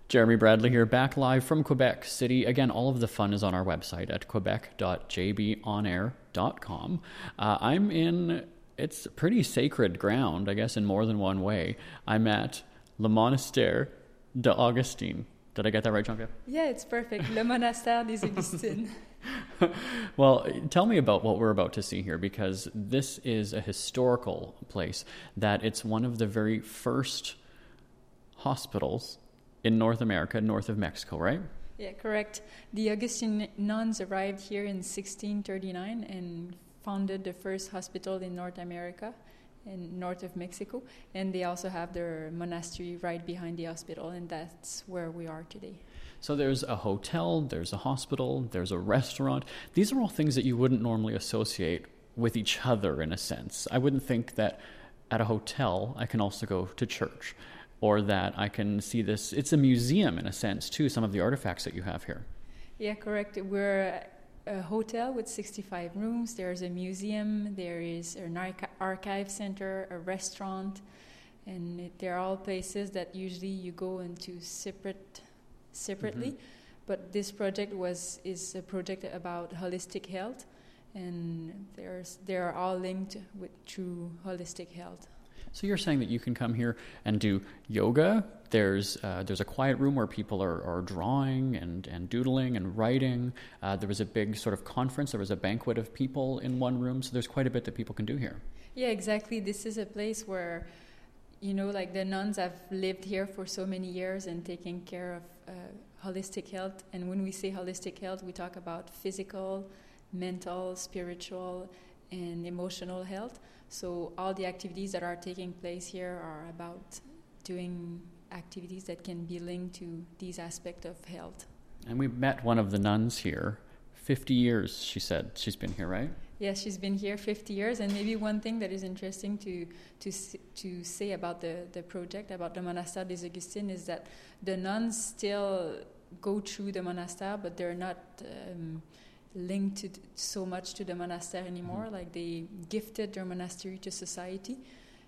Jeremy Bradley here, back live from Quebec City. Again, all of the fun is on our website at quebec.jbonair.com. I'm in, it's pretty sacred ground, I guess, in more than one way. I'm at Le Monastère d'Augustine. Did I get that right, Jean-Pierre? Yeah, it's perfect. Le Monastère des Augustines. Well, tell me about what we're about to see here, because this is a historical place, that it's one of the very first hospitals in North America, north of Mexico, right? Yeah, correct. The Augustine nuns arrived here in 1639 and founded the first hospital in North America, in north of Mexico. And they also have their monastery right behind the hospital, and that's where we are today. So there's a hotel, there's a hospital, there's a restaurant. These are all things that you wouldn't normally associate with each other, in a sense. I wouldn't think that at a hotel I can also go to church, or that I can see this. It's a museum, in a sense, too, some of the artifacts that you have here. Yeah, correct. We're a hotel with 65 rooms. There's a museum, there is an archive center, a restaurant, and they're all places that usually you go into separately. Mm-hmm. But this project is a project about holistic health, and they are all linked through holistic health. So you're saying that you can come here and do yoga. There's a quiet room where people are drawing and doodling and writing. There was a big sort of conference. There was a banquet of people in one room. So there's quite a bit that people can do here. Yeah, exactly. This is a place where, like the nuns have lived here for so many years and taking care of holistic health. And when we say holistic health, we talk about physical, mental, spiritual, and emotional health. So all the activities that are taking place here are about doing activities that can be linked to these aspects of health. And we met one of the nuns here. 50 years, she said. She's been here, right? Yes, she's been here 50 years. And maybe one thing that is interesting to say about the project, about the Monastère des Augustines, is that the nuns still go through the monastère, but they're not linked so much to the monastère anymore. Mm-hmm. Like they gifted their monastery to society,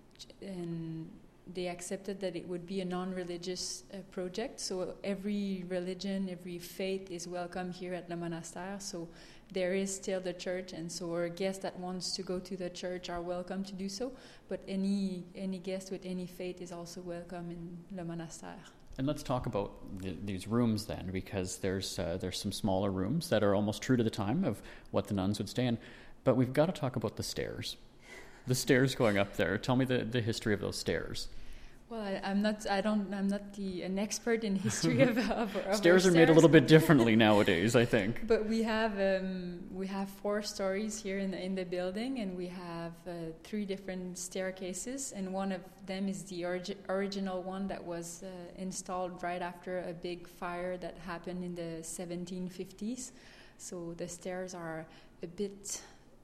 and they accepted that it would be a non-religious project. So every religion, every faith is welcome here at Le Monastère. So there is still the church, and so our guests that wants to go to the church are welcome to do so. But any guest with any faith is also welcome in Le Monastère. And let's talk about these rooms then, because there's some smaller rooms that are almost true to the time of what the nuns would stay in. But we've got to talk about the stairs. The stairs going up there. Tell me the history of those stairs. Well, I'm not an expert in history of stairs are made a little bit differently nowadays, I think. But we have 4 stories here in the building, and we have 3 different staircases, and one of them is the original one that was installed right after a big fire that happened in the 1750s. So the stairs are a bit.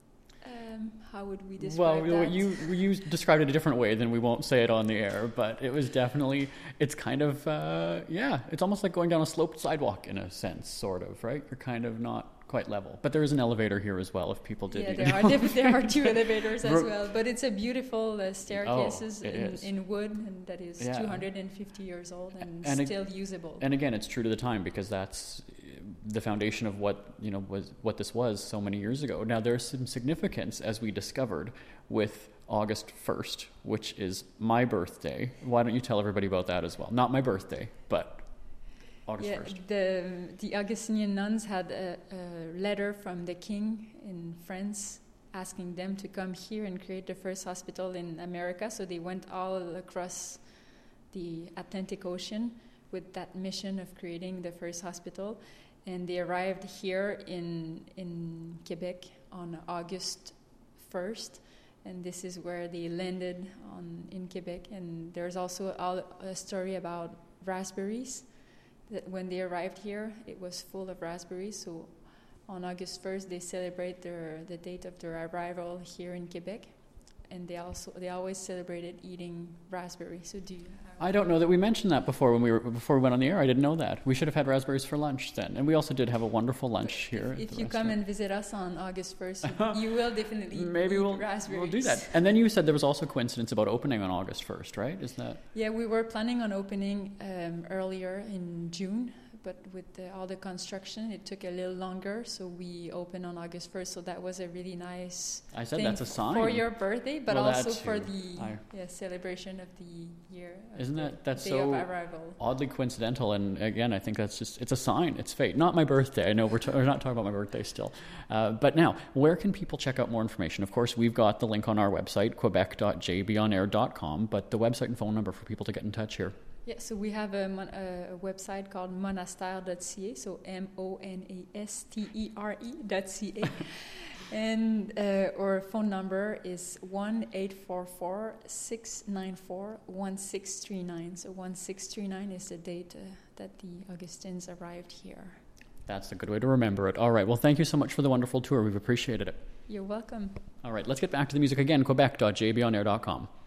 How would we describe that? Well, you described it a different way, then we won't say it on the air, but it was definitely, it's kind of, it's almost like going down a sloped sidewalk in a sense, sort of, right? You're kind of not quite level. But there is an elevator here as well, if people did. Yeah, there are 2 elevators as well, but it's a beautiful staircases in wood, and that is 250 years old and still usable. And again, it's true to the time, because that's the foundation of what this was so many years ago. Now, there's some significance, as we discovered, with August 1st, which is my birthday. Why don't you tell everybody about that as well? Not my birthday, but August 1st. The Augustinian nuns had a letter from the king in France asking them to come here and create the first hospital in America. So they went all across the Atlantic Ocean with that mission of creating the first hospital. And they arrived here in Quebec on August 1st, and this is where they landed in Quebec. And there's also a story about raspberries, that when they arrived here, it was full of raspberries. So on August 1st, they celebrate the date of their arrival here in Quebec, and they always celebrated eating raspberries. So I don't know that we mentioned that before before we went on the air. I didn't know that. We should have had raspberries for lunch then. And we also did have a wonderful lunch here. If you come and visit us on August 1st, you will definitely Maybe eat we'll raspberries. do that. And then you said there was also a coincidence about opening on August 1st, right? Is that? Yeah, we were planning on opening earlier in June, but with all the construction, it took a little longer, so we opened on August 1st. So that was a really nice thing that's a sign for your birthday, but well, also for the celebration of the year. Isn't that's day so of arrival. Oddly coincidental? And again, I think it's a sign. It's fate. Not my birthday. I know we're not talking about my birthday still. But now, where can people check out more information? Of course, we've got the link on our website, quebec.jbonair.com, but the website and phone number for people to get in touch here. Yeah, so we have a website called monastere.ca, so monastere.ca. And our phone number is 1-844-694-1639. So 1639 is the date that the Augustins arrived here. That's a good way to remember it. All right, well, thank you so much for the wonderful tour. We've appreciated it. You're welcome. All right, let's get back to the music again, quebec.jbonair.com.